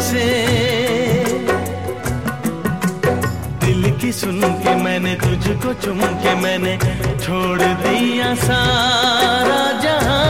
से। दिल की सुन के मैंने तुझको चुम के मैंने छोड़ दिया सारा जहां।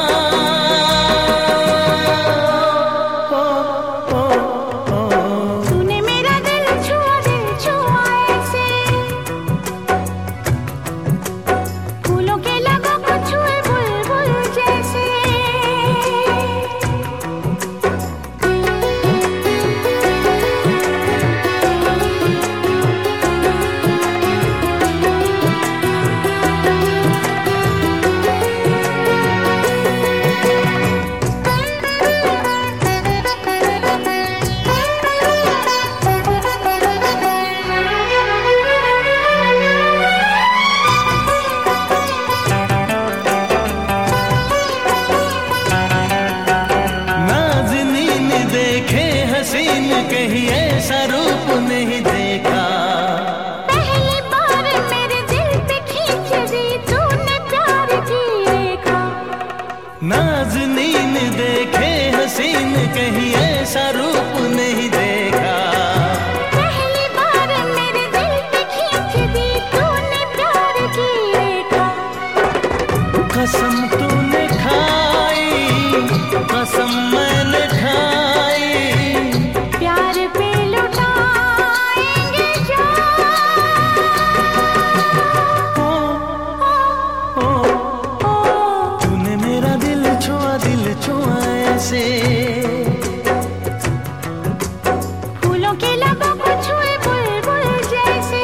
कहीं ऐसा रूप नहीं देखा। पहली बार मेरे दिल पे खींच दी तूने प्यार की रेखा। नाज़नीन देखे हसीन कहीं ऐसा रूप नहीं देखा। पहली बार मेरे दिल पे खींच दी तूने प्यार की रेखा। कसम तूने खाई कसम मैंने खाई, फूलों के लबों को छुए बुलबुल जैसे।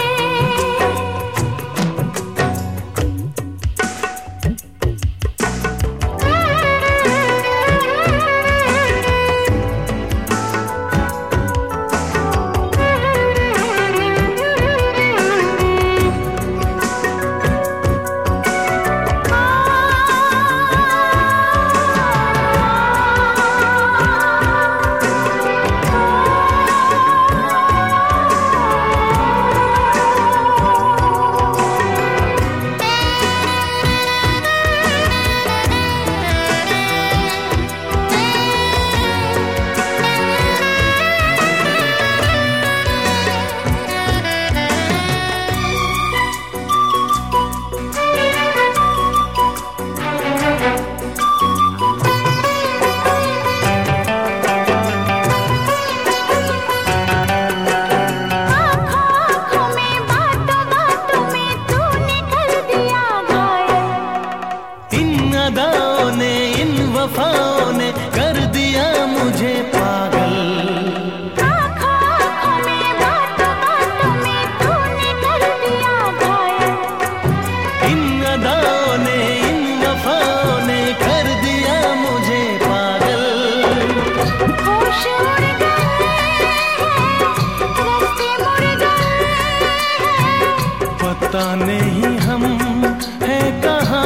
वफाओं ने कर दिया मुझे पागल। आँखों में बातों बातों में तूने कर दिया घायल। इन अदाओं ने इन वफाओं ने कर दिया मुझे पागल। होश उड़ गए रास्ते मुड़ गए, पता नहीं हम हैं कहाँ।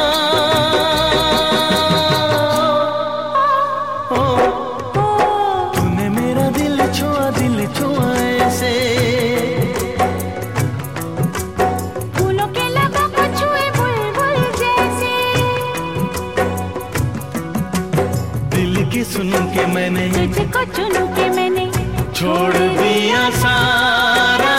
फूलों के लबों को छुए बुलबुल जैसे। दिल की सुन के मैंने तुझको चुन के मैंने छोड़ दिया सारा